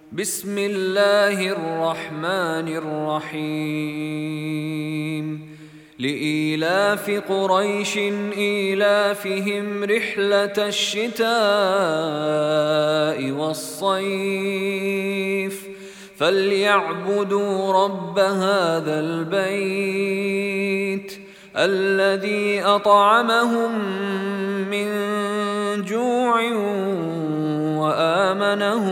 بسم الله الرحمن الرحيم لإيلاف قريش إيلافهم رحلة الشتاء والصيف فليعبدوا رب هذا البيت الذي أطعمهم من جوع وآمنهم